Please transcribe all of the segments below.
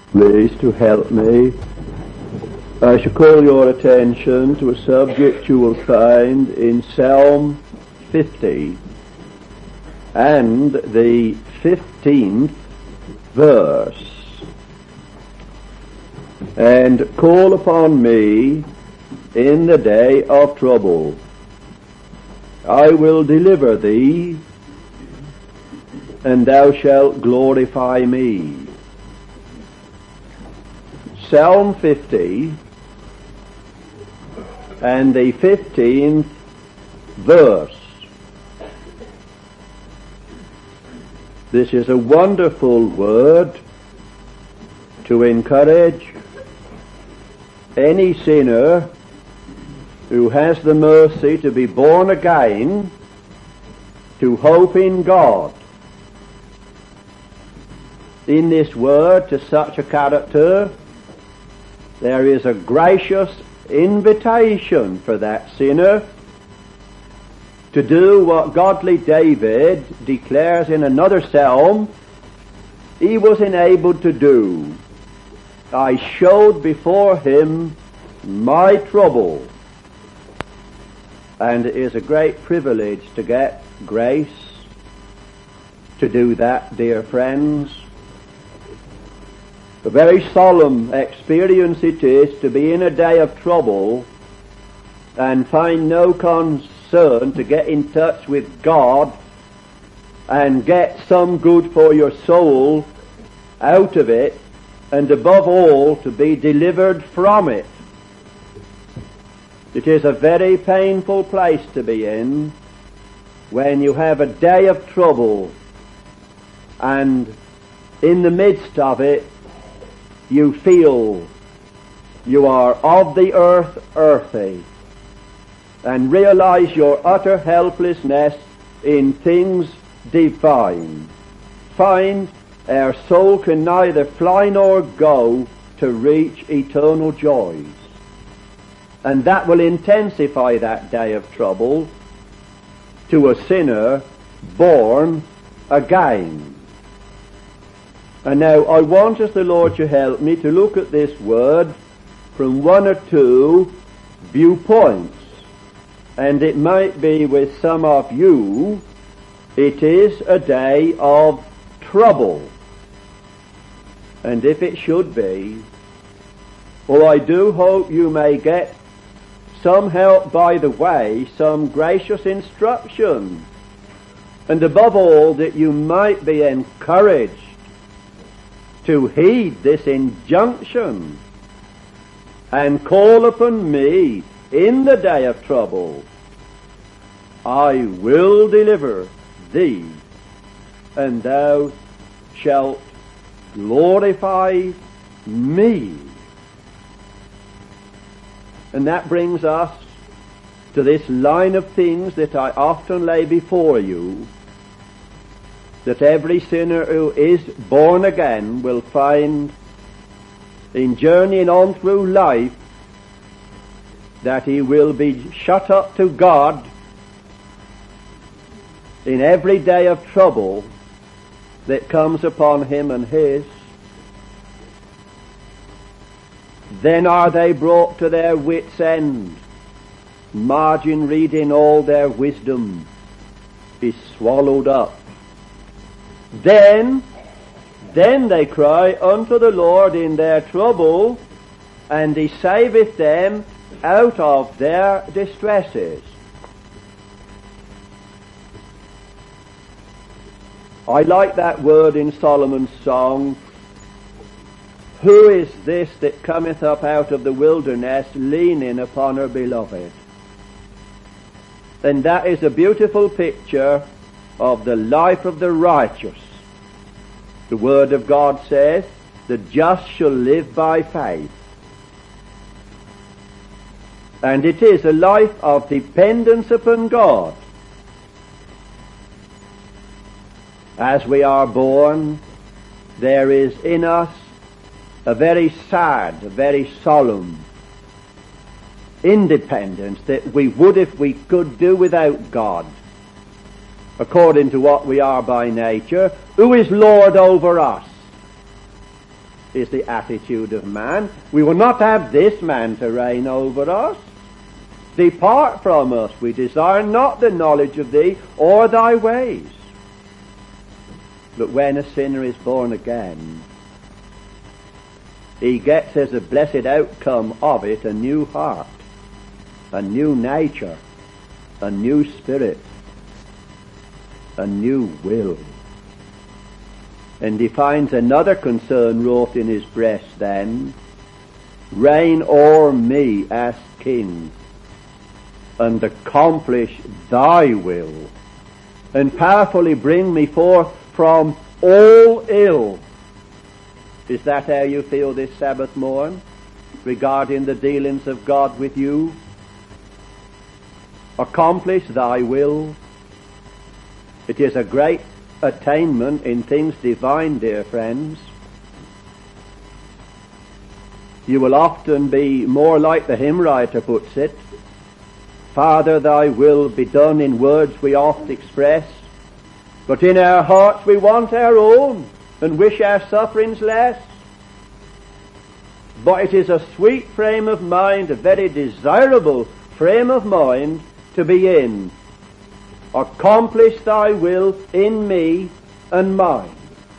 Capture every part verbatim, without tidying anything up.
please to help me. I shall call your attention to a subject you will find in Psalm fifty and the fifteenth verse. And call upon me in the day of trouble. I will deliver thee, and thou shalt glorify me. Psalm fifty and the fifteenth verse. This is a wonderful word to encourage any sinner who has the mercy to be born again to hope in God. In this word to such a character, there is a gracious invitation for that sinner to do what godly David declares in another psalm he was enabled to do. I showed before him my trouble. And it is a great privilege to get grace to do that, dear friends. A very solemn experience it is to be in a day of trouble and find no concern to get in touch with God and get some good for your soul out of it, and above all to be delivered from it. It is a very painful place to be in when you have a day of trouble and in the midst of it you feel you are of the earth earthy and realize your utter helplessness in things divine. Find our soul can neither fly nor go to reach eternal joys. And that will intensify that day of trouble to a sinner born again. And now I want, as the Lord should help me, to look at this word from one or two viewpoints. And it might be with some of you, it is a day of trouble. And if it should be, well, I do hope you may get some help by the way, some gracious instruction, and above all that you might be encouraged to heed this injunction and call upon me in the day of trouble. I will deliver thee, and thou shalt glorify me. And that brings us to this line of things that I often lay before you, that every sinner who is born again will find in journeying on through life that he will be shut up to God in every day of trouble that comes upon him and his. Then are they brought to their wits' end. Margin reading all their wisdom is swallowed up. Then, then they cry unto the Lord in their trouble, and he saveth them out of their distresses. I like that word in Solomon's song, who is this that cometh up out of the wilderness, leaning upon her beloved? And that is a beautiful picture of the life of the righteous. The Word of God says, the just shall live by faith. And it is a life of dependence upon God. As we are born, there is in us a very sad, a very solemn independence that we would, if we could, do without God, according to what we are by nature, who is Lord over us. is the attitude of man. We will not have this man to reign over us. Depart from us, we desire not the knowledge of thee or thy ways. But when a sinner is born again, he gets as a blessed outcome of it a new heart, a new nature, a new spirit, a new will. And he finds another concern wrought in his breast then: reign o'er me as king, and accomplish thy will, and powerfully bring me forth from all ill. Is that how you feel this Sabbath morn regarding the dealings of God with you? Accomplish thy will. It is a great attainment in things divine, dear friends. You will often be more like the hymn writer puts it: Father, thy will be done in words we oft express, but in our hearts we want our own and wish our sufferings less. But it is a sweet frame of mind, a very desirable frame of mind to be in. Accomplish thy will in me and mine.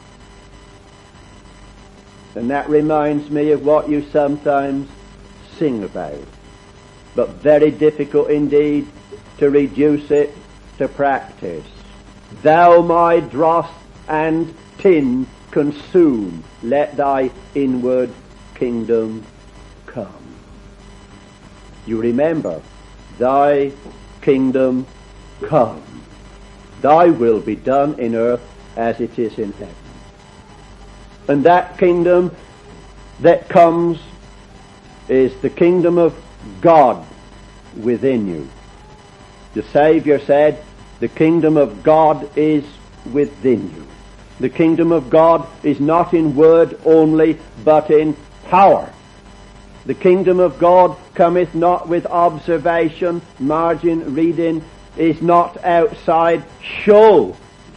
And that reminds me of what you sometimes sing about, but very difficult indeed to reduce it to practice. Thou my dross and tin consume, let thy inward kingdom come. You remember, thy kingdom come. Thy will be done in earth as it is in heaven. And that kingdom that comes is the kingdom of God within you. The Savior said, the kingdom of God is within you. The kingdom of God is not in word only, but in power. The kingdom of God cometh not with observation, margin, reading, is not outside show.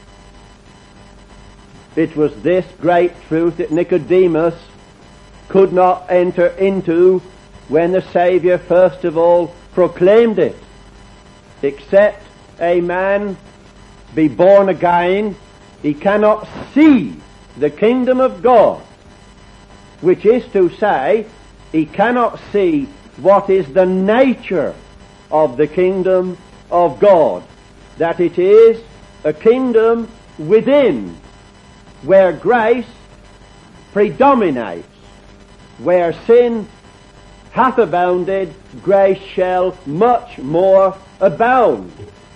It was this great truth that Nicodemus could not enter into when the Saviour first of all proclaimed it. Except a man be born again, he cannot see the kingdom of God, which is to say, he cannot see what is the nature of the kingdom of God, that it is a kingdom within, where grace predominates, where sin hath abounded, grace shall much more abound.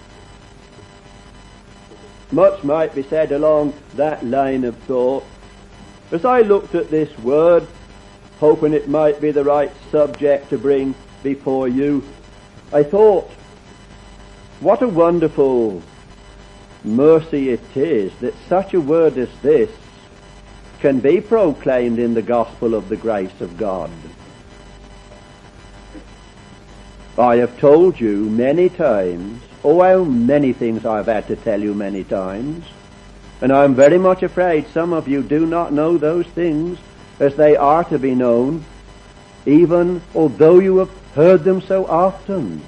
Much might be said along that line of thought. As I looked at this word, hoping it might be the right subject to bring before you, I thought, what a wonderful mercy it is that such a word as this can be proclaimed in the gospel of the grace of God. I have told you many times, oh how many things I've had to tell you many times, and I'm very much afraid some of you do not know those things as they are to be known, even although you have heard them so often.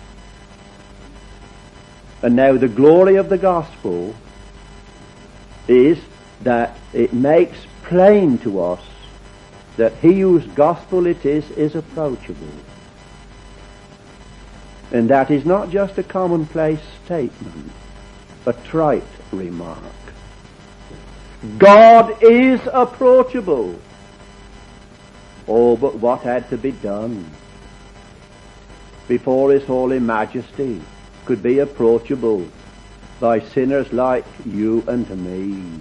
And now the glory of the gospel is that it makes plain to us that he whose gospel it is, is approachable. And that is not just a commonplace statement, a trite remark. God is approachable. Oh, but what had to be done before his holy majesty could be approachable by sinners like you and me?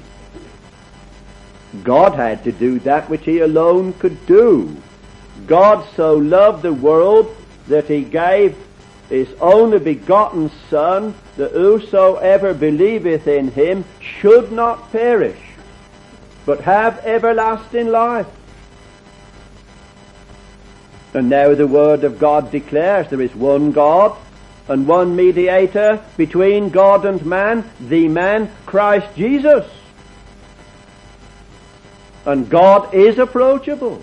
God had to do that which he alone could do. God so loved the world that he gave his only begotten Son, that whosoever believeth in him should not perish, but have everlasting life. And now the Word of God declares there is one God and one mediator between God and man, the man Christ Jesus. And God is approachable.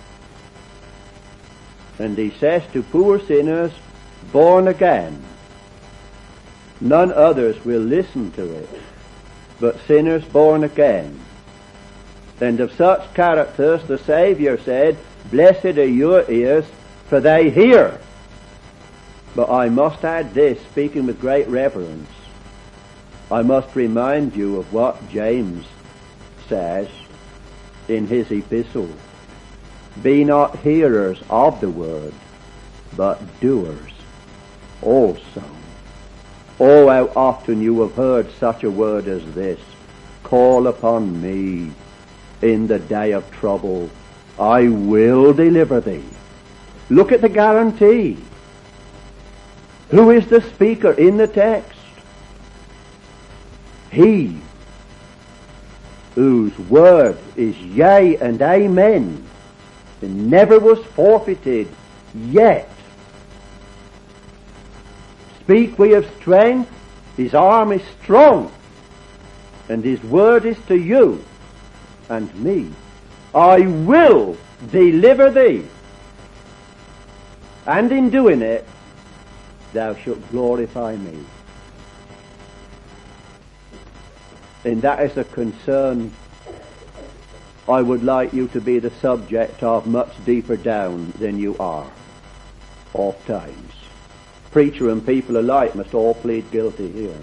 And he says to poor sinners, born again. None others will listen to it, but sinners born again. And of such characters the Saviour said, blessed are your ears, for they hear. But I must add this, speaking with great reverence. I must remind you of what James says in his epistle. Be not hearers of the word, but doers also. Oh, how often you have heard such a word as this. Call upon me in the day of trouble. I will deliver thee. Look at the guarantee. Who is the speaker in the text? He whose word is yea and amen, and never was forfeited yet. Speak we of strength, his arm is strong, and his word is to you and me. I will deliver thee, and in doing it, thou shalt glorify me. And that is a concern I would like you to be the subject of much deeper down than you are, oft times. Preacher and people alike must all plead guilty here.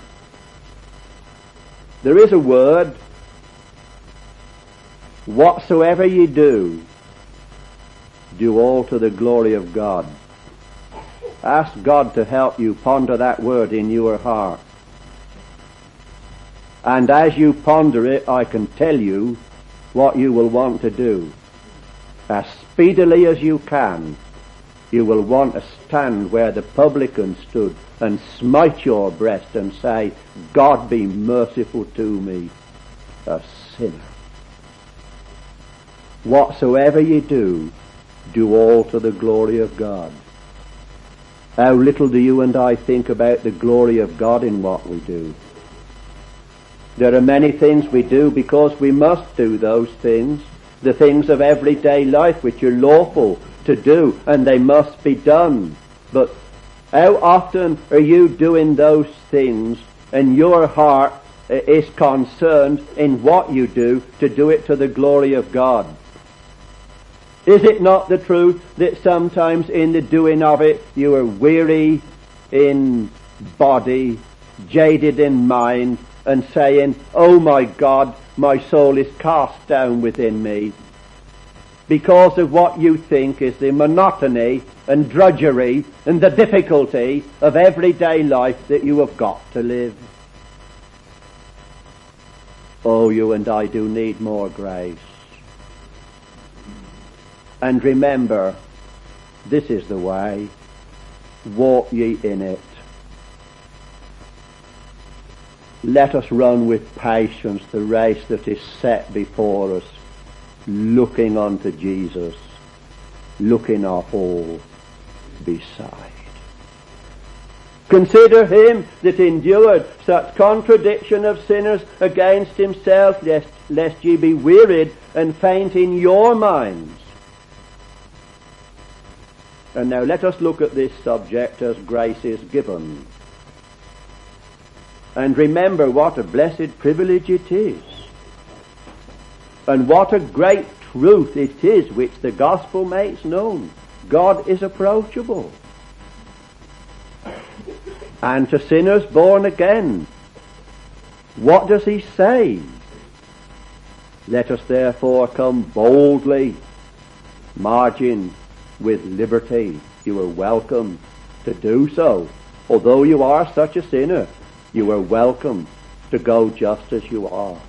There is a word, whatsoever ye do, do all to the glory of God. Ask God to help you ponder that word in your heart. And as you ponder it, I can tell you what you will want to do. As speedily as you can, you will want to stand where the publican stood and smite your breast and say, God be merciful to me, a sinner. Whatsoever ye do, do all to the glory of God. How little do you and I think about the glory of God in what we do? There are many things we do because we must do those things, the things of everyday life which are lawful to do, and they must be done. But how often are you doing those things and your heart is concerned in what you do to do it to the glory of God? Is it not the truth that sometimes in the doing of it you are weary in body, jaded in mind, and saying, oh my God, my soul is cast down within me, because of what you think is the monotony and drudgery and the difficulty of everyday life that you have got to live? Oh, you and I do need more grace. And remember, this is the way. Walk ye in it. Let us run with patience the race that is set before us, looking unto Jesus, looking off all beside. Consider him that endured such contradiction of sinners against himself, lest, lest ye be wearied and faint in your minds. And now let us look at this subject as grace is given. And remember what a blessed privilege it is. And what a great truth it is which the gospel makes known. God is approachable. And to sinners born again, what does he say? Let us therefore come boldly, margin with liberty. You are welcome to do so. Although you are such a sinner, you are welcome to go just as you are.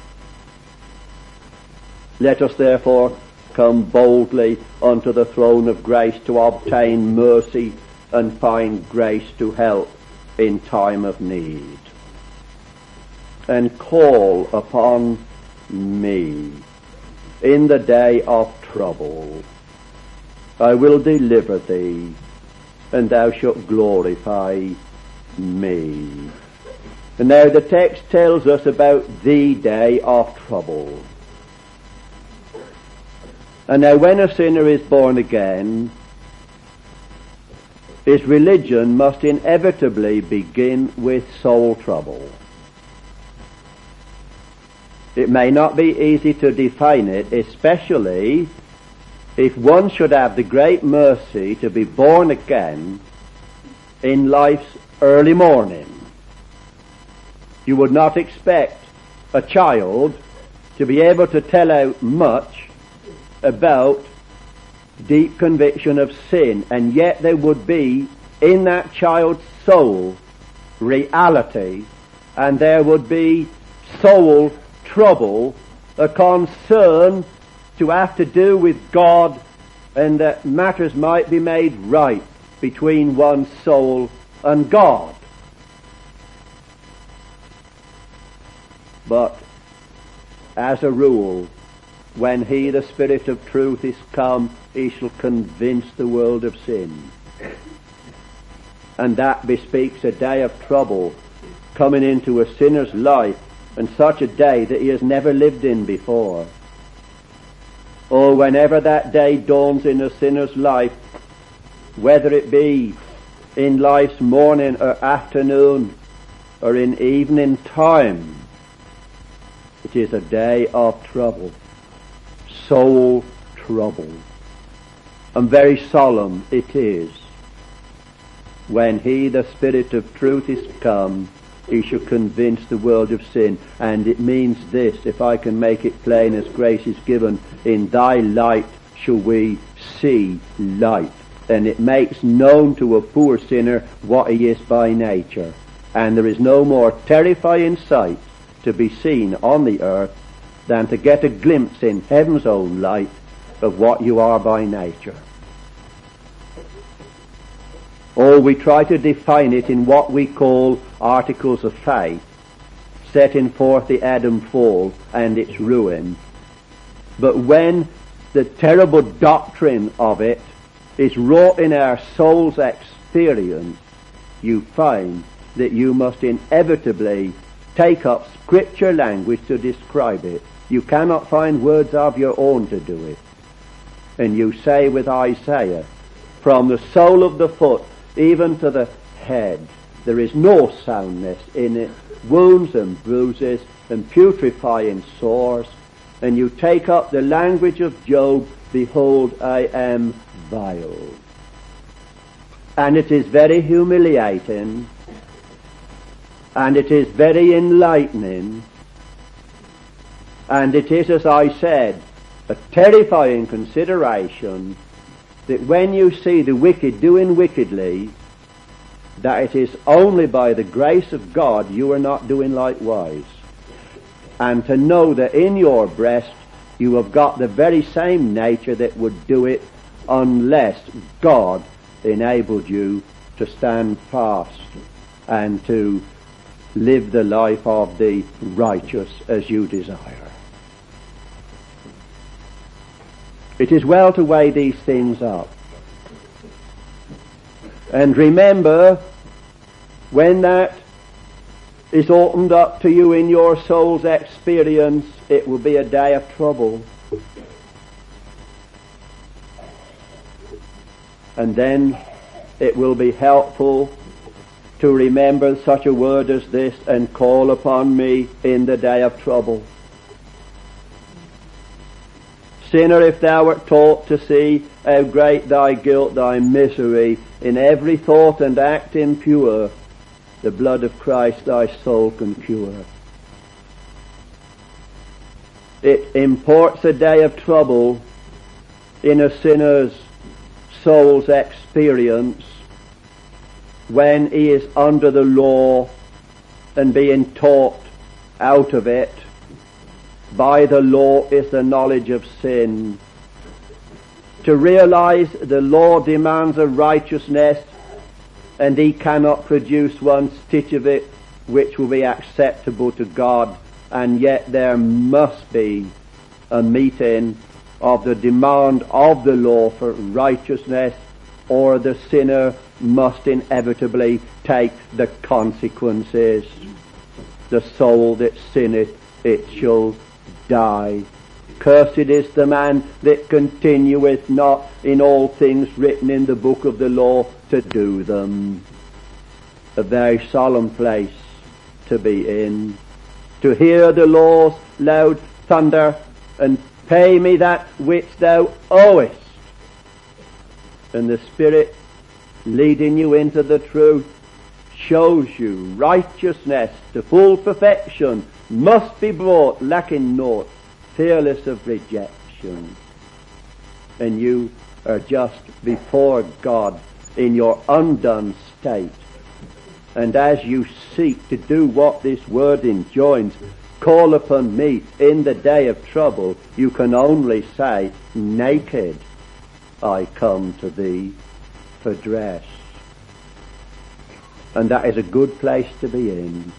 Let us therefore come boldly unto the throne of grace to obtain mercy and find grace to help in time of need. And call upon me in the day of trouble. I will deliver thee, and thou shalt glorify me. And now the text tells us about the day of trouble. And now when a sinner is born again, his religion must inevitably begin with soul trouble. It may not be easy to define it, especially if one should have the great mercy to be born again in life's early morning. You would not expect a child to be able to tell out much about deep conviction of sin, and yet there would be in that child's soul reality, and there would be soul trouble, a concern to have to do with God, and that matters might be made right between one's soul and God. But as a rule, when he, the Spirit of truth, is come, he shall convince the world of sin. And that bespeaks a day of trouble coming into a sinner's life, and such a day that he has never lived in before. Oh, whenever that day dawns in a sinner's life, whether it be in life's morning or afternoon or in evening time, it is a day of trouble, soul trouble. And very solemn it is. When he, the Spirit of truth, is come, he shall convince the world of sin. And it means this, if I can make it plain as grace is given, in thy light shall we see light. And it makes known to a poor sinner what he is by nature. And there is no more terrifying sight to be seen on the earth than to get a glimpse in heaven's own light of what you are by nature. Or we try to define it in what we call articles of faith, setting forth the Adam fall and its ruin. But when the terrible doctrine of it is wrought in our soul's experience, you find that you must inevitably take up scripture language to describe it. You cannot find words of your own to do it. And you say with Isaiah, from the sole of the foot even to the head, there is no soundness in it, wounds and bruises and putrefying sores. And you take up the language of Job, behold, I am vile. And it is very humiliating, and it is very enlightening, and it is, as I said, a terrifying consideration that when you see the wicked doing wickedly, that it is only by the grace of God you are not doing likewise. And to know that in your breast you have got the very same nature that would do it unless God enabled you to stand fast and to live the life of the righteous as you desire. It is well to weigh these things up. And remember, when that is opened up to you in your soul's experience, it will be a day of trouble. And then it will be helpful to remember such a word as this, and call upon me in the day of trouble. Sinner, if thou wert taught to see how great thy guilt, thy misery, in every thought and act impure, the blood of Christ thy soul can cure. It imports a day of trouble in a sinner's soul's experience when he is under the law and being taught out of it. By the law is the knowledge of sin. To realize the law demands a righteousness, and he cannot produce one stitch of it which will be acceptable to God, and yet there must be a meeting of the demand of the law for righteousness, or the sinner must inevitably take the consequences. The soul that sinneth, it shall die Cursed is the man that continueth not in all things written in the book of the law to do them. A very solemn place to be in, to hear the law's loud thunder, and pay me that which thou owest. And the Spirit leading you into the truth shows you righteousness to full perfection must be brought lacking naught, fearless of rejection. And you are just before God in your undone state. And as you seek to do what this word enjoins, call upon me in the day of trouble, you can only say, naked I come to thee for dress. And that is a good place to be in.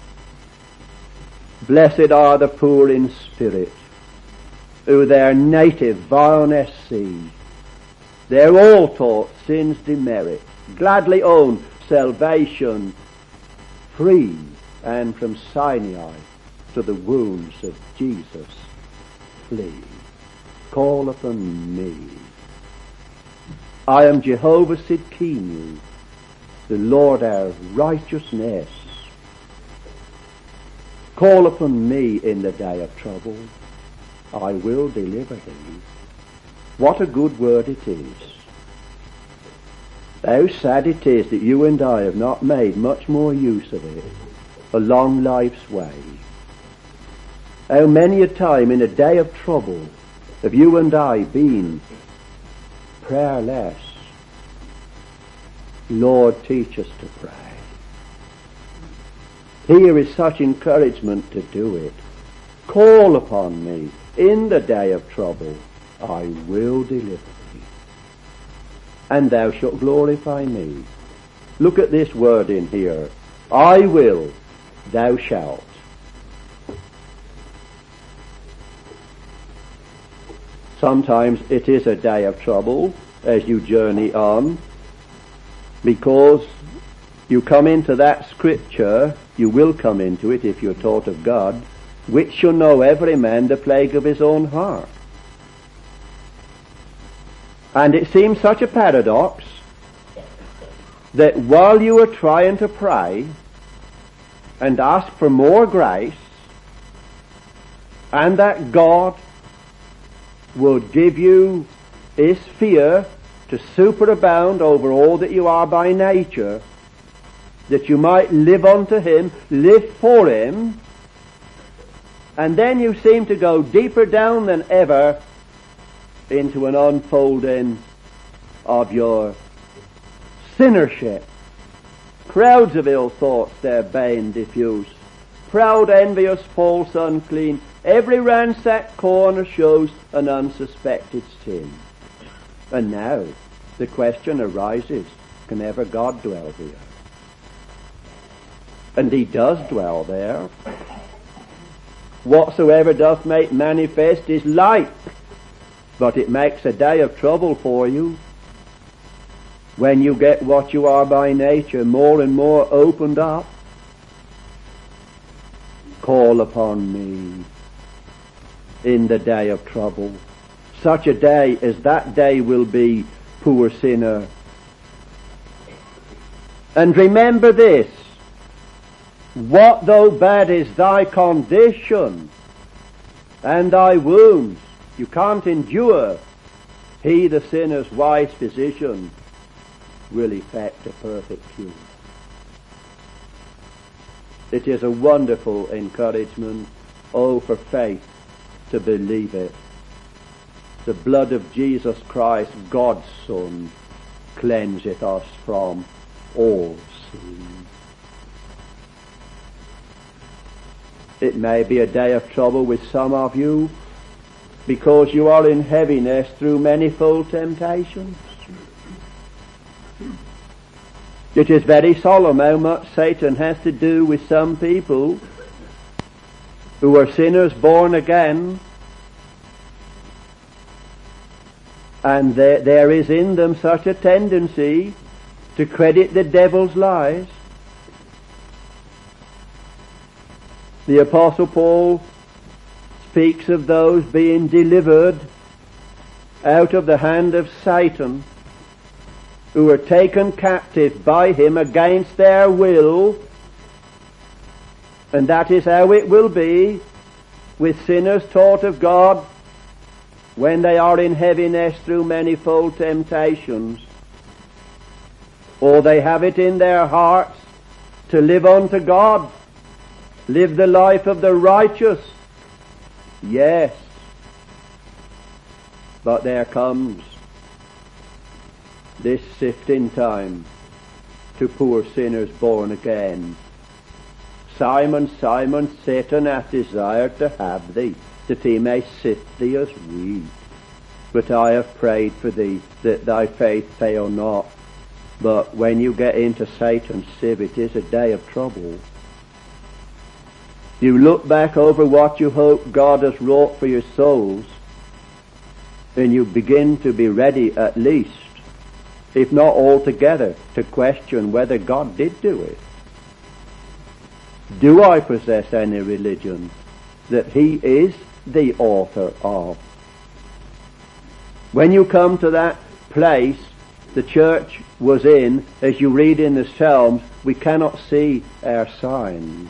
Blessed are the poor in spirit, who their native vileness see. They're all taught sin's demerit, gladly own salvation free, and from Sinai to the wounds of Jesus flee. Call upon me. I am Jehovah Sidkenu, the Lord our righteousness. Call upon me in the day of trouble. I will deliver thee. What a good word it is. How sad it is that you and I have not made much more use of it along life's way. How many a time in a day of trouble have you and I been prayerless? Lord, teach us to pray. Here is such encouragement to do it. Call upon me in the day of trouble. I will deliver thee, and thou shalt glorify me. Look at this word in here. I will, thou shalt. Sometimes it is a day of trouble as you journey on, because you come into that scripture, you will come into it if you're taught of God, which shall know every man the plague of his own heart. And it seems such a paradox that while you are trying to pray and ask for more grace, and that God will give you His fear to superabound over all that you are by nature, that you might live unto Him, live for Him, and then you seem to go deeper down than ever into an unfolding of your sinnership. Crowds of ill thoughts their bane diffuse, proud, envious, false, unclean, every ransacked corner shows an unsuspected sin. And now the question arises, can ever God dwell here? And He does dwell there. Whatsoever doth make manifest is light, but it makes a day of trouble for you when you get what you are by nature more and more opened up. Call upon me in the day of trouble. Such a day as that day will be, poor sinner. And remember this, what though bad is thy condition and thy wounds, you can't endure, He, the sinner's wise physician, will effect a perfect cure. It is a wonderful encouragement, oh, for faith to believe it. The blood of Jesus Christ, God's Son, cleanseth us from all sin. It may be a day of trouble with some of you, because you are in heaviness through manifold temptations. It is very solemn how much Satan has to do with some people who are sinners born again, and there, there is in them such a tendency to credit the devil's lies. The Apostle Paul speaks of those being delivered out of the hand of Satan, who were taken captive by him against their will. And that is how it will be with sinners taught of God when they are in heaviness through manifold temptations, or they have it in their hearts to live unto God, live the life of the righteous. Yes, but there comes this sifting time to poor sinners born again. Simon, Simon, Satan hath desired to have thee, that he may sift thee as wheat. But I have prayed for thee, that thy faith fail not. But when you get into Satan's sieve, it is a day of trouble. You look back over what you hope God has wrought for your souls, and you begin to be ready at least, if not altogether, to question whether God did do it. Do I possess any religion that he is the author of? When you come to that place the church was in, as you read in the Psalms, we cannot see our signs.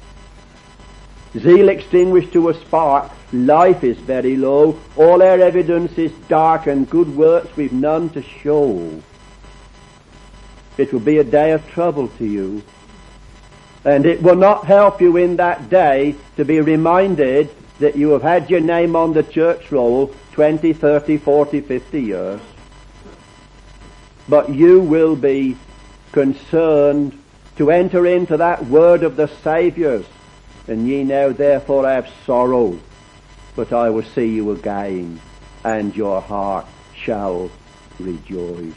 Zeal extinguished to a spark, life is very low, all our evidence is dark, and good works we've none to show. It will be a day of trouble to you, and it will not help you in that day to be reminded that you have had your name on the church roll twenty, thirty, forty, fifty years. But you will be concerned to enter into that word of the Saviour's. And ye now therefore have sorrow, but I will see you again, and your heart shall rejoice.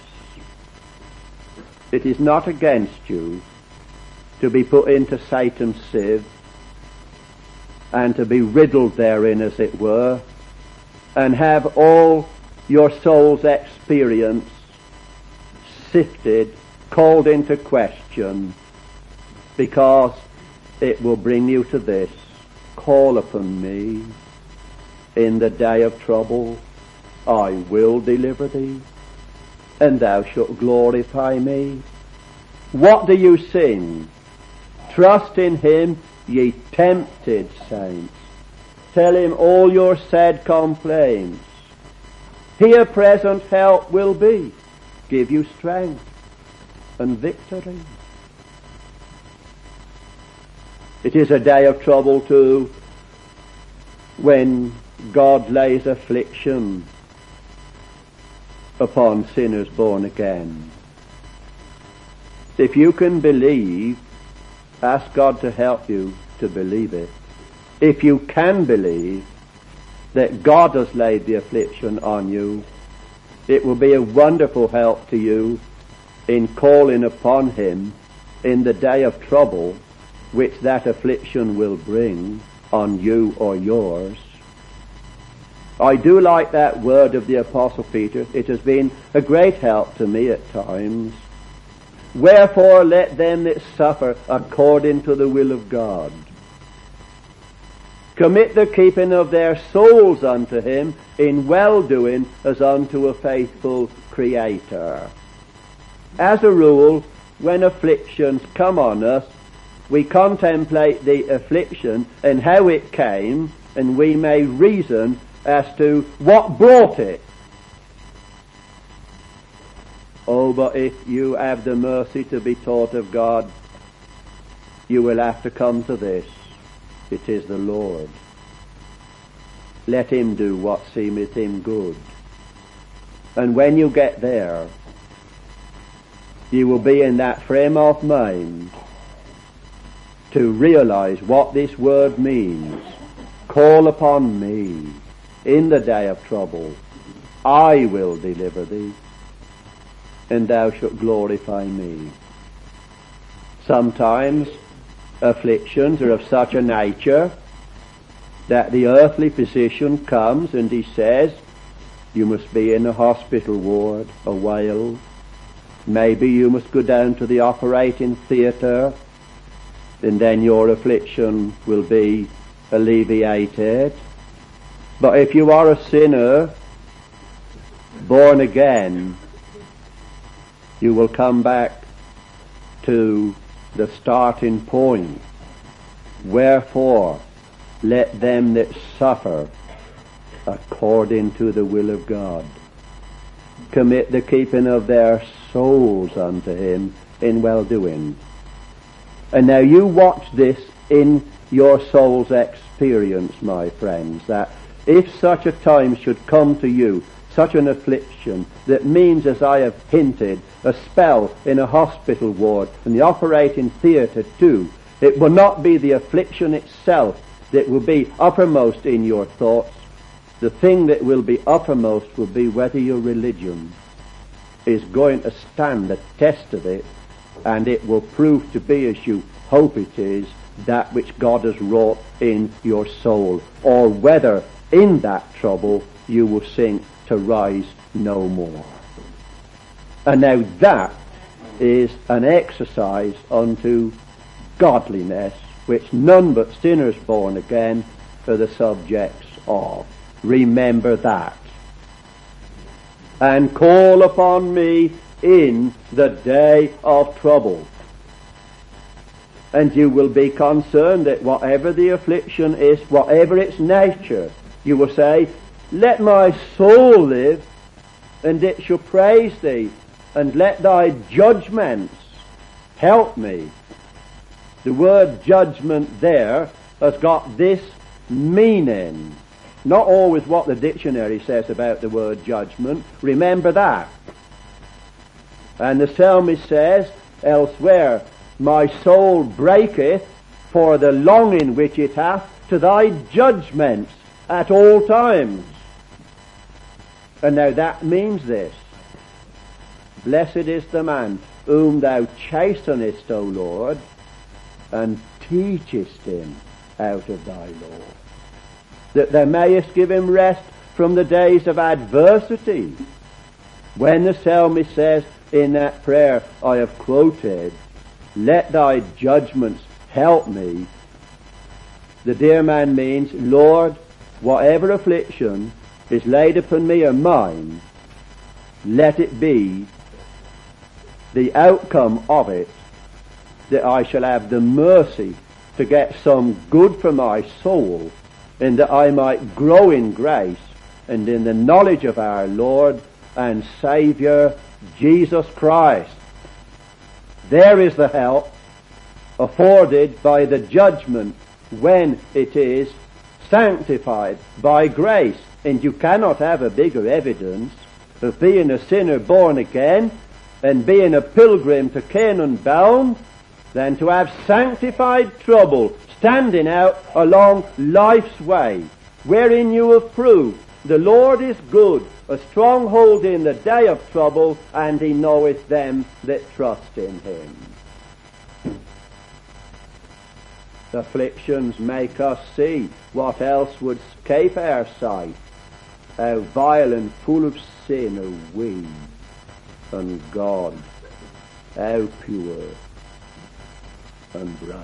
It is not against you to be put into Satan's sieve, and to be riddled therein, as it were, and have all your soul's experience sifted, called into question, because it will bring you to this: call upon me in the day of trouble, I will deliver thee, and thou shalt glorify me. What do you sing? Trust in him, ye tempted saints. Tell him all your sad complaints. Here present help will be, give you strength and victory. It is a day of trouble too when God lays affliction upon sinners born again. If you can believe, ask God to help you to believe it. If you can believe that God has laid the affliction on you, it will be a wonderful help to you in calling upon him in the day of trouble which that affliction will bring on you or yours. I do like that word of the Apostle Peter. It has been a great help to me at times. Wherefore let them that suffer according to the will of God commit the keeping of their souls unto him in well-doing as unto a faithful Creator. As a rule, when afflictions come on us, we contemplate the affliction and how it came, and we may reason as to what brought it. Oh, but if you have the mercy to be taught of God, you will have to come to this: it is the Lord. Let him do what seemeth him good. And when you get there, you will be in that frame of mind to realize what this word means. Call upon me in the day of trouble. I will deliver thee, and thou shalt glorify me. Sometimes afflictions are of such a nature that the earthly physician comes and he says, you must be in a hospital ward a while. Maybe you must go down to the operating theatre, and then your affliction will be alleviated. But if you are a sinner, born again, you will come back to the starting point. Wherefore, let them that suffer according to the will of God commit the keeping of their souls unto him in well-doing. And now you watch this in your soul's experience, my friends, that if such a time should come to you, such an affliction that means, as I have hinted, a spell in a hospital ward and the operating theatre too, it will not be the affliction itself that will be uppermost in your thoughts. The thing that will be uppermost will be whether your religion is going to stand the test of it, and it will prove to be, as you hope it is, that which God has wrought in your soul, or whether in that trouble you will sink to rise no more. And now that is an exercise unto godliness, which none but sinners born again are the subjects of. Remember that. And call upon me in the day of trouble. And you will be concerned that whatever the affliction is, whatever its nature, you will say, let my soul live, and it shall praise thee, and let thy judgments help me. The word judgment there has got this meaning. Not always what the dictionary says about the word judgment. Remember that. And the psalmist says elsewhere, my soul breaketh for the longing which it hath to thy judgments at all times. And now that means this. Blessed is the man whom thou chastenest, O Lord, and teachest him out of thy law, that thou mayest give him rest from the days of adversity. When the psalmist says in that prayer I have quoted, let thy judgments help me, the dear man means, Lord, whatever affliction is laid upon me or mine, let it be the outcome of it that I shall have the mercy to get some good for my soul, and that I might grow in grace and in the knowledge of our Lord and Saviour Jesus Christ. There is the help afforded by the judgment when it is sanctified by grace. And you cannot have a bigger evidence of being a sinner born again and being a pilgrim to Canaan bound than to have sanctified trouble standing out along life's way, wherein you have proved the Lord is good, a stronghold in the day of trouble, and he knoweth them that trust in him. Afflictions make us see what else would escape our sight, how vile and full of sin are we, and God, how pure and bright.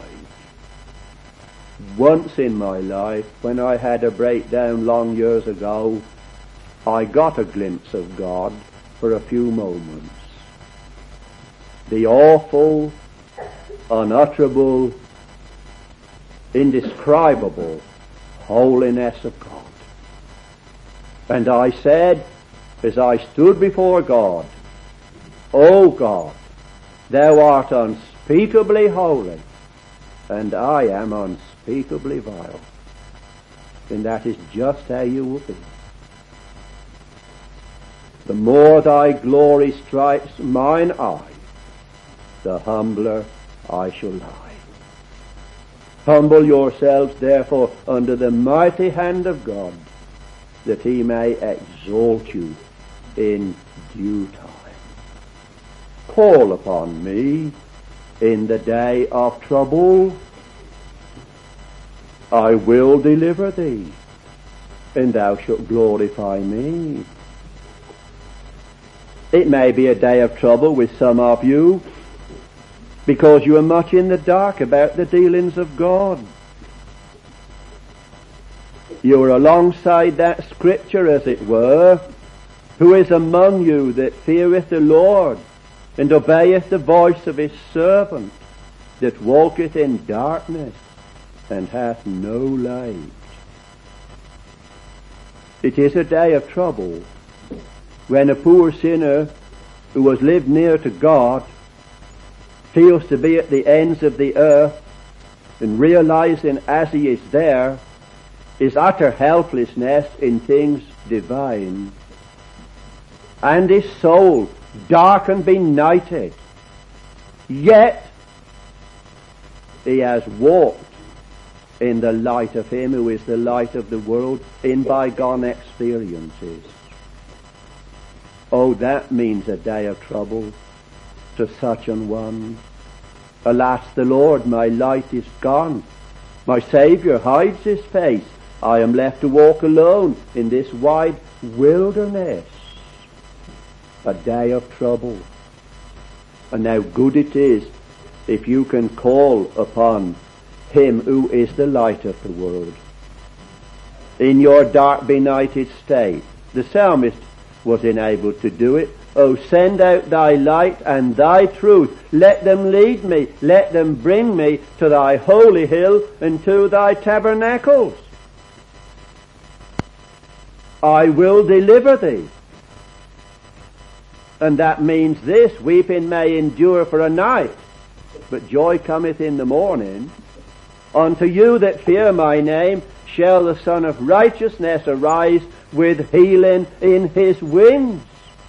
Once in my life, when I had a breakdown long years ago, I got a glimpse of God for a few moments. The awful, unutterable, indescribable holiness of God. And I said, as I stood before God, O God, thou art unspeakably holy, and I am unspeakably vile. And that is just how you will be. The more thy glory strikes mine eye, the humbler I shall lie. Humble yourselves, therefore, under the mighty hand of God, that he may exalt you in due time. Call upon me in the day of trouble. I will deliver thee, and thou shalt glorify me. It may be a day of trouble with some of you, because you are much in the dark about the dealings of God. You are alongside that scripture, as it were. Who is among you that feareth the Lord, and obeyeth the voice of his servant, that walketh in darkness, and hath no light? It is a day of trouble when a poor sinner who has lived near to God feels to be at the ends of the earth, and realizing as he is there his utter helplessness in things divine, and his soul dark and benighted. Yet he has walked in the light of him who is the light of the world, in bygone experiences. Oh, that means a day of trouble to such an one. Alas, the Lord, my light is gone. My Saviour hides his face. I am left to walk alone in this wide wilderness. A day of trouble. And how good it is if you can call upon him who is the light of the world. In your dark benighted state, the psalmist was enabled to do it. Oh, send out thy light and thy truth. Let them lead me. Let them bring me to thy holy hill and to thy tabernacles. I will deliver thee. And that means this: weeping may endure for a night, but joy cometh in the morning. Unto you that fear my name shall the Son of Righteousness arise with healing in his wings.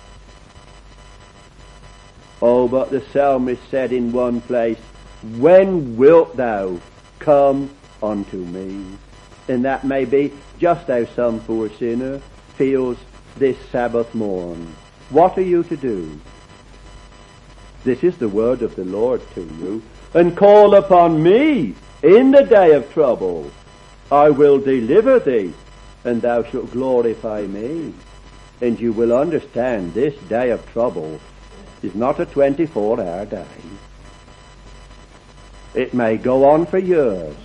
Oh, but the psalmist said in one place, when wilt thou come unto me? And that may be just how some poor sinner feels this Sabbath morn. What are you to do? This is the word of the Lord to you. And call upon me in the day of trouble. I will deliver thee, and thou shalt glorify me. And you will understand this day of trouble is not a twenty-four hour day. It may go on for years.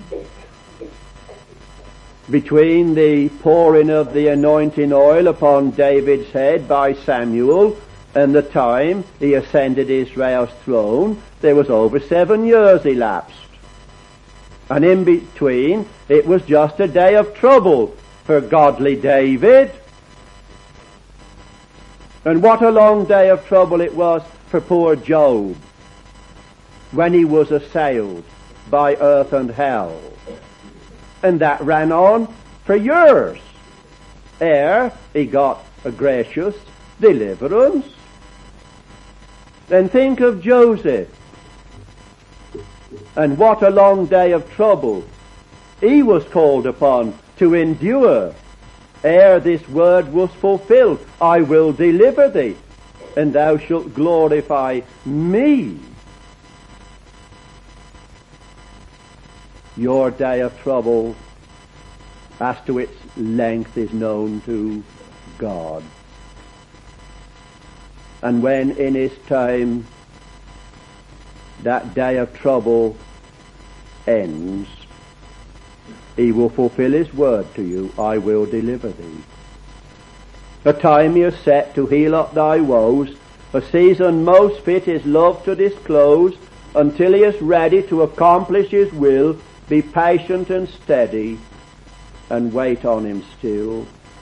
Between the pouring of the anointing oil upon David's head by Samuel and the time he ascended Israel's throne, there was over seven years elapsed. And in between, it was just a day of trouble for godly David. And what a long day of trouble it was for poor Job when he was assailed by earth and hell. And that ran on for years ere he got a gracious deliverance. Then think of Joseph, and what a long day of trouble he was called upon to endure ere this word was fulfilled. I will deliver thee, and thou shalt glorify me. Your day of trouble, as to its length, is known to God. And when in his time that day of trouble ends, he will fulfill his word to you, I will deliver thee. A time he has set to heal up thy woes, a season most fit his love to disclose, until he is ready to accomplish his will. Be patient and steady, and wait on him still.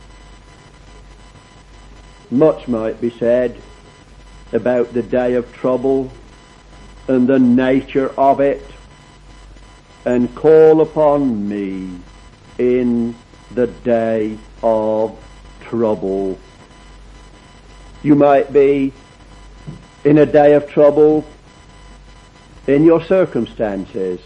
Much might be said about the day of trouble and the nature of it. And call upon me in the day of trouble. You might be in a day of trouble in your circumstances.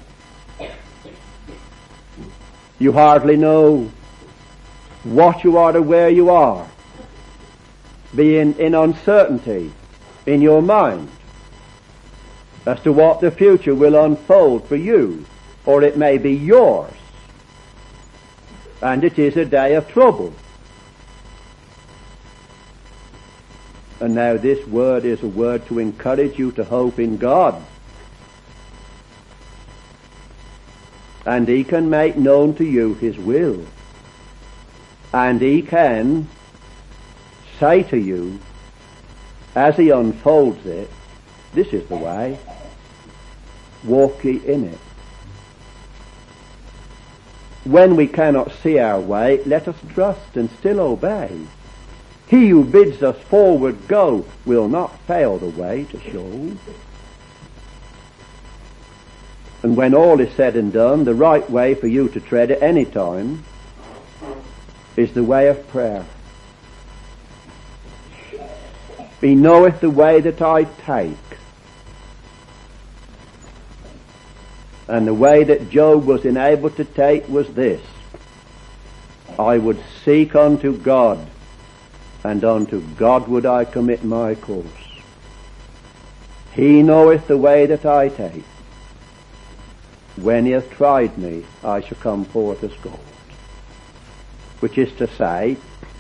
You hardly know what you are or where you are, being in uncertainty in your mind as to what the future will unfold for you, or it may be yours. And it is a day of trouble. And now this word is a word to encourage you to hope in God. and he can make known to you his will, and he can say to you, as he unfolds it, this is the way, walk ye in it. When we cannot see our way, let us trust and still obey. He who bids us forward go will not fail the way to show. And when all is said and done, the right way for you to tread at any time is the way of prayer. He knoweth the way that I take. And the way that Job was enabled to take was this: I would seek unto God, and unto God would I commit my course. He knoweth the way that I take. When he hath tried me, I shall come forth as gold. Which is to say,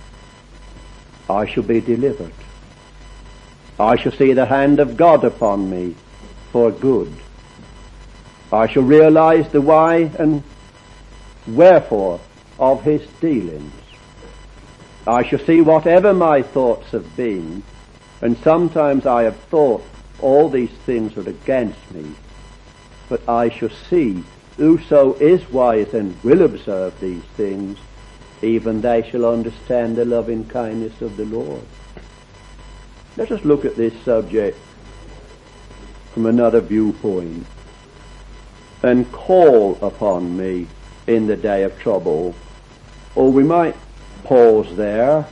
I shall be delivered. I shall see the hand of God upon me for good. I shall realize the why and wherefore of his dealings. I shall see whatever my thoughts have been, and sometimes I have thought all these things are against me, but I shall see whoso is wise and will observe these things, even they shall understand the loving kindness of the Lord. Let us look at this subject from another viewpoint. And call upon me in the day of trouble. Or we might pause there.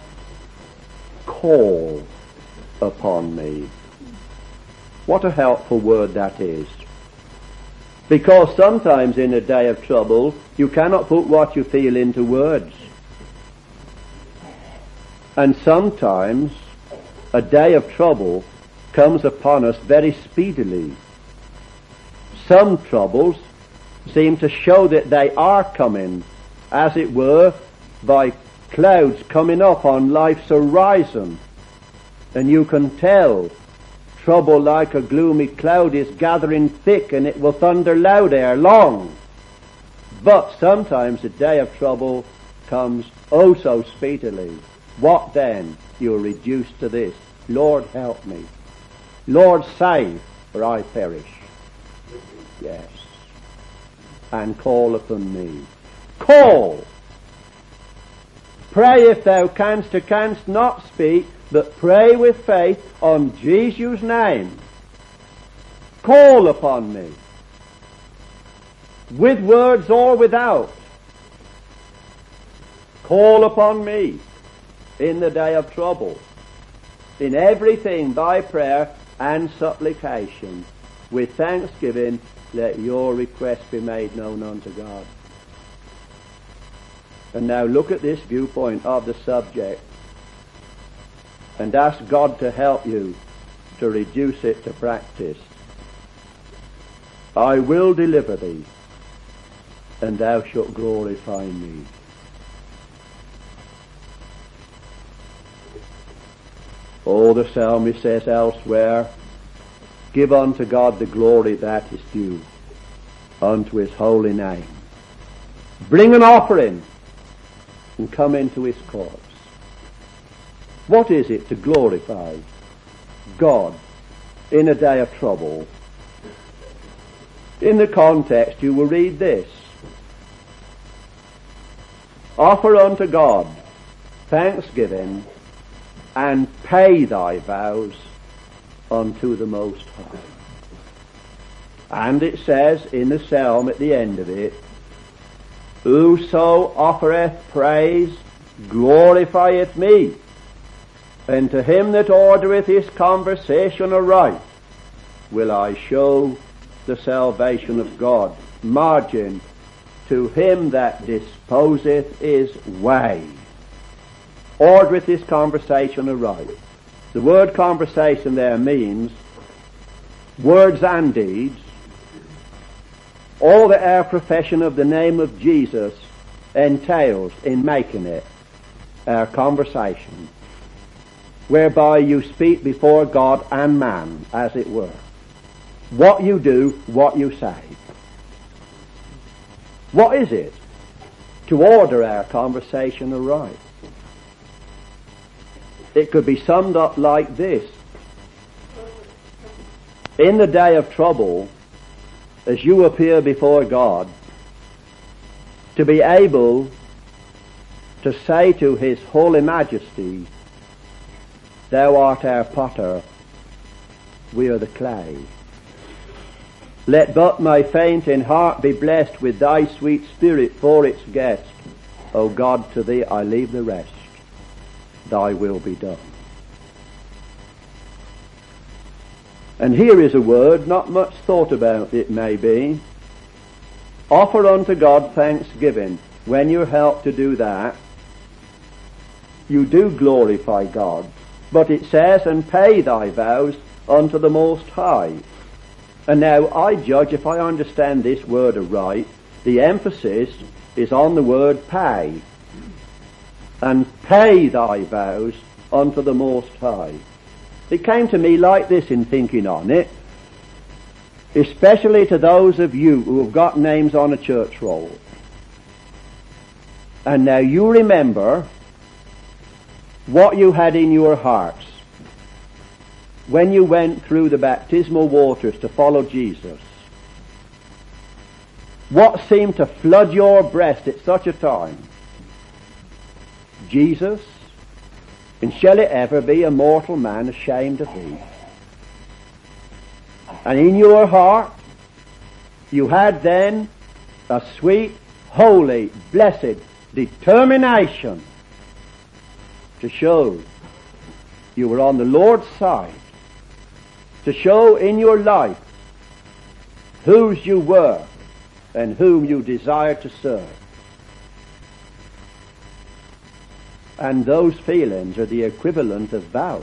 Call upon me. What a helpful word that is. Because sometimes in a day of trouble, you cannot put what you feel into words. And sometimes a day of trouble comes upon us very speedily. Some troubles seem to show that they are coming, as it were, by clouds coming up on life's horizon. And you can tell trouble like a gloomy cloud is gathering thick, and it will thunder loud ere long. But sometimes a day of trouble comes oh so speedily. What then? You're reduced to this: Lord, help me. Lord, save, or I perish. Yes. And call upon me. Call! Pray if thou canst or canst not speak, but pray with faith on Jesus' name. Call upon me. With words or without. Call upon me in the day of trouble. In everything by prayer and supplication. With thanksgiving, let your request be made known unto God. And now look at this viewpoint of the subject and ask God to help you to reduce it to practice. I will deliver thee, and thou shalt glorify me. Oh, the psalmist says elsewhere, give unto God the glory that is due unto his holy name. Bring an offering and come into his courts. What is it to glorify God in a day of trouble? In the context you will read this: offer unto God thanksgiving and pay thy vows unto the Most High. And it says in the psalm at the end of it, whoso offereth praise glorifieth me, and to him that ordereth his conversation aright will I show the salvation of God. Margin, to him that disposeth his way, ordereth his conversation aright. The word conversation there means words and deeds, all that our profession of the name of Jesus entails in making it our conversation, whereby you speak before God and man, as it were. What you do, what you say. What is it? To order our conversation aright. It could be summed up like this. In the day of trouble, as you appear before God, to be able to say to His Holy Majesty, Thou art our potter, we are the clay. Let but my fainting heart be blessed with Thy sweet Spirit for its guest. O God, to Thee I leave the rest. Thy will be done. And here is a word not much thought about, it may be. Offer unto God thanksgiving. When you're helped to do that, you do glorify God. But it says, and pay thy vows unto the Most High. And now I judge, if I understand this word aright, the emphasis is on the word pay. And pay thy vows unto the Most High. It came to me like this in thinking on it, especially to those of you who have got names on a church roll. And now you remember what you had in your hearts when you went through the baptismal waters to follow Jesus. What seemed to flood your breast at such a time? Jesus? And shall it ever be a mortal man ashamed of thee? And in your heart you had then a sweet, holy, blessed determination to show you were on the Lord's side, to show in your life whose you were and whom you desired to serve. And those feelings are the equivalent of vows.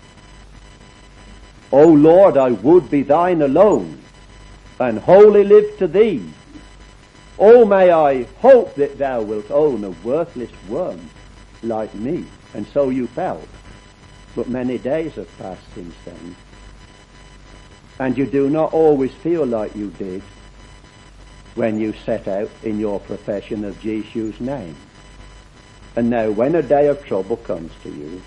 O Lord, I would be Thine alone, and wholly live to Thee. O may I hope that Thou wilt own a worthless worm like me. And so you felt. But many days have passed since then. And you do not always feel like you did when you set out in your profession of Jesu's name. And now when a day of trouble comes to you,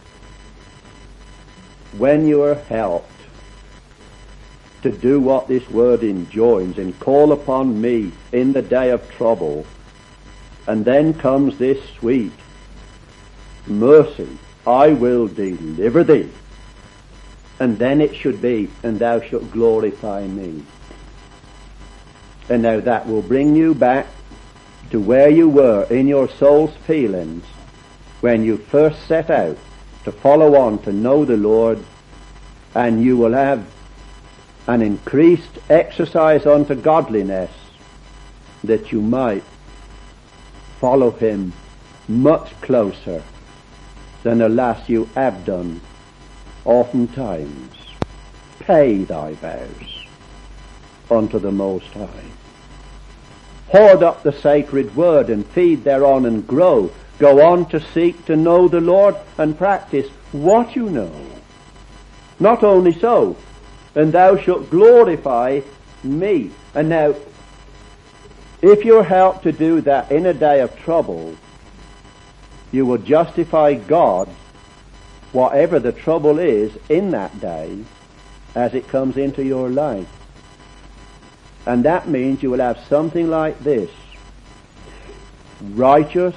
when you are helped to do what this word enjoins and call upon me in the day of trouble, and then comes this sweet mercy, I will deliver thee. And then it should be, and thou shalt glorify me. And now that will bring you back to where you were in your soul's feelings when you first set out to follow on to know the Lord, and you will have an increased exercise unto godliness that you might follow Him much closer than alas you have done oftentimes. Pay thy vows unto the Most High. Hoard up the sacred word and feed thereon and grow. Go on to seek to know the Lord and practice what you know. Not only so, and thou shalt glorify me. And now, if you're helped to do that in a day of trouble, you will justify God, whatever the trouble is in that day, as it comes into your life. And that means you will have something like this. Righteous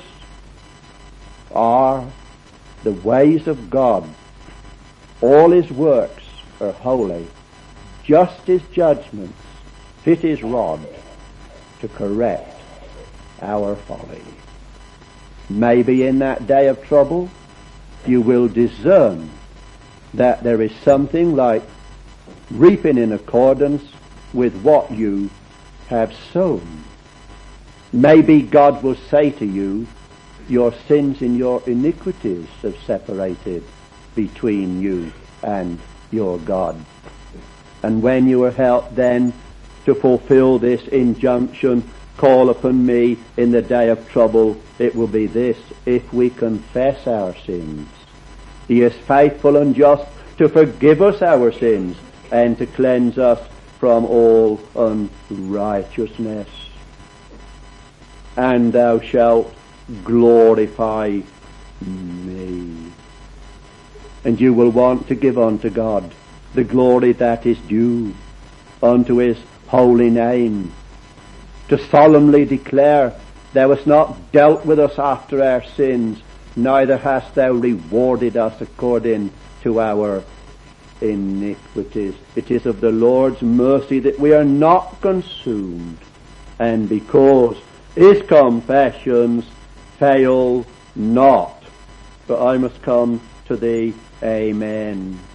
are the ways of God. All His works are holy. Just His judgments fit His rod to correct our folly. Maybe in that day of trouble you will discern that there is something like reaping in accordance with what you have sown. Maybe God will say to you, your sins and your iniquities have separated between you and your God. And when you are helped then to fulfill this injunction, call upon me in the day of trouble, it will be this: if we confess our sins, He is faithful and just to forgive us our sins and to cleanse us from all unrighteousness. and thou shalt glorify me. And you will want to give unto God the glory that is due unto his holy name, to solemnly declare, thou hast not dealt with us after our sins, neither hast thou rewarded us according to our iniquities. It is of the Lord's mercy that we are not consumed, and because his confessions fail not. But I must come to thee. Amen.